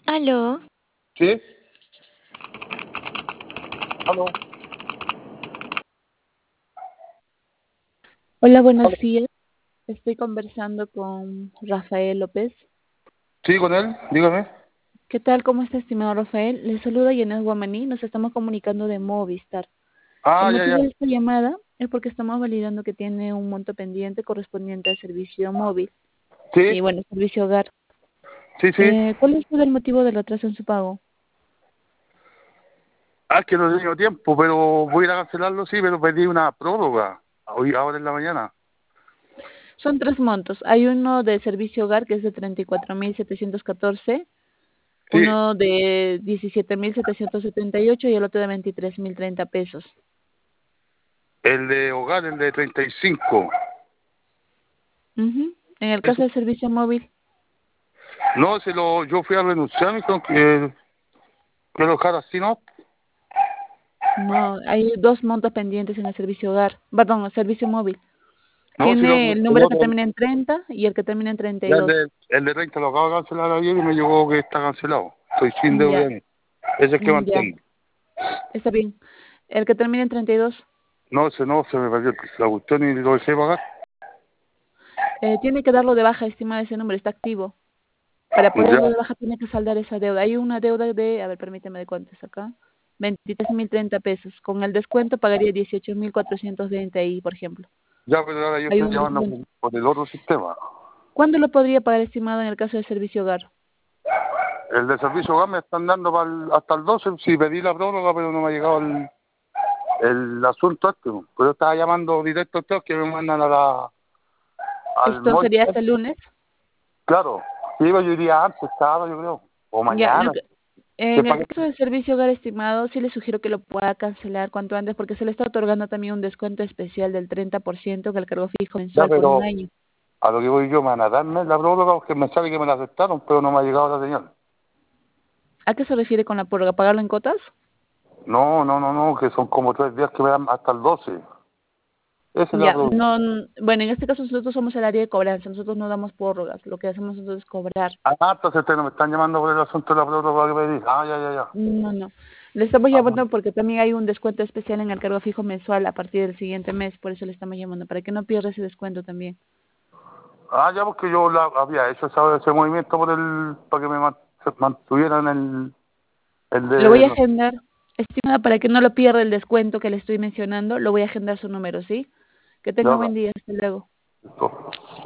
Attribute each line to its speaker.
Speaker 1: Aló,
Speaker 2: ¿Sí? ¿Aló?
Speaker 3: Hola, buenos
Speaker 2: ¿Aló?
Speaker 3: días. Estoy conversando con Rafael López.
Speaker 2: Sí, con él, dígame.
Speaker 3: ¿Qué tal? ¿Cómo está, estimado Rafael? Le saluda Yanez Guamaní. Nos estamos comunicando de Movistar. El
Speaker 2: Ah, ya,
Speaker 3: motivo
Speaker 2: ya.
Speaker 3: de esta llamada es porque estamos validando que tiene un monto pendiente correspondiente al servicio móvil
Speaker 2: Sí,
Speaker 3: y, bueno, servicio hogar.
Speaker 2: sí, sí.
Speaker 3: ¿Cuál es el motivo del retraso en su pago?
Speaker 2: Ah, es que no he tenido tiempo, pero voy a ir a cancelarlo, sí, pero pedí una prórroga hoy, ahora en la mañana.
Speaker 3: Son tres montos. Hay uno de servicio hogar que es de 34.714,
Speaker 2: Sí,
Speaker 3: uno de 17.778 y el otro de 23.030 pesos.
Speaker 2: el de hogar, el de 35.
Speaker 3: Ujú. En el caso
Speaker 2: Eso.
Speaker 3: del servicio móvil,
Speaker 2: No, yo fui a renunciar, me dijeron que lo dejara así, ¿no?
Speaker 3: no, hay dos montos pendientes en el servicio hogar, perdón, el servicio móvil.
Speaker 2: No, si
Speaker 3: Tiene el
Speaker 2: el
Speaker 3: número que
Speaker 2: otro,
Speaker 3: termina en 30 y el que termina en treinta y
Speaker 2: ya
Speaker 3: dos.
Speaker 2: el de 30 lo acabo de cancelar ayer y me llegó que está cancelado. Estoy sin deuda
Speaker 3: Ya,
Speaker 2: en él. Ese es el que
Speaker 3: ya,
Speaker 2: mantengo.
Speaker 3: está bien. El que termina en 32,
Speaker 2: No, ese no, se me perdió la cuestión y lo dejé pagar.
Speaker 3: tiene que darlo de baja, estimada, ese número está activo. Para poder
Speaker 2: Ya,
Speaker 3: darlo de baja tiene que saldar esa deuda. Hay una deuda de, a ver, permíteme de cuánto es acá, 23.030 pesos. Con el descuento pagaría 18.420 ahí, por ejemplo.
Speaker 2: ya, pero ahora yo
Speaker 3: Hay
Speaker 2: estoy
Speaker 3: un
Speaker 2: llamando
Speaker 3: descuento.
Speaker 2: por el otro sistema.
Speaker 3: ¿Cuándo lo podría pagar, estimado, en el caso del servicio hogar?
Speaker 2: El de servicio gas me están dando hasta el 12, si pedí la prórroga, pero no me ha llegado el asunto este. Pues yo estaba llamando directo a ustedes que me mandan al
Speaker 3: Esto
Speaker 2: móvil.
Speaker 3: sería hasta el lunes.
Speaker 2: Claro, sí, yo iría antes, sábado, yo creo, o
Speaker 3: Ya,
Speaker 2: mañana. ¿Qué
Speaker 3: en el
Speaker 2: paquete?
Speaker 3: caso del servicio hogar estimado, sí le sugiero que lo pueda cancelar cuanto antes porque se le está otorgando también un descuento especial del 30% en el cargo fijo
Speaker 2: Ya,
Speaker 3: mensual por un
Speaker 2: pero
Speaker 3: año.
Speaker 2: a lo que voy yo, me van a darme la prórroga porque me sale que me la aceptaron, pero no me ha llegado la señal.
Speaker 3: ¿A qué se refiere con la prórroga? ¿Pagarlo en cuotas?
Speaker 2: No, no, no, no, que son como 3 días que me dan hasta el 12. Esa es la
Speaker 3: Ya,
Speaker 2: prórroga.
Speaker 3: no, bueno, en este caso nosotros somos el área de cobranza, nosotros no damos prórrogas, lo que hacemos nosotros es cobrar.
Speaker 2: Ah, entonces ustedes no me están llamando por el asunto de la prórroga que pedí. Ah, ya, ya, ya.
Speaker 3: No, no. Le estamos
Speaker 2: Ah,
Speaker 3: llamando porque también hay un descuento especial en el cargo fijo mensual a partir del siguiente mes, por eso le estamos llamando, para que no pierda ese descuento también.
Speaker 2: Ya porque yo había hecho ese movimiento para que se mantuvieran el
Speaker 3: Lo voy
Speaker 2: de...
Speaker 3: a
Speaker 2: No,
Speaker 3: agendar, estimada, para que no lo pierda el descuento que le estoy mencionando, lo voy a agendar su número, ¿sí? Que tenga
Speaker 2: ya,
Speaker 3: buen día, hasta luego.
Speaker 2: listo.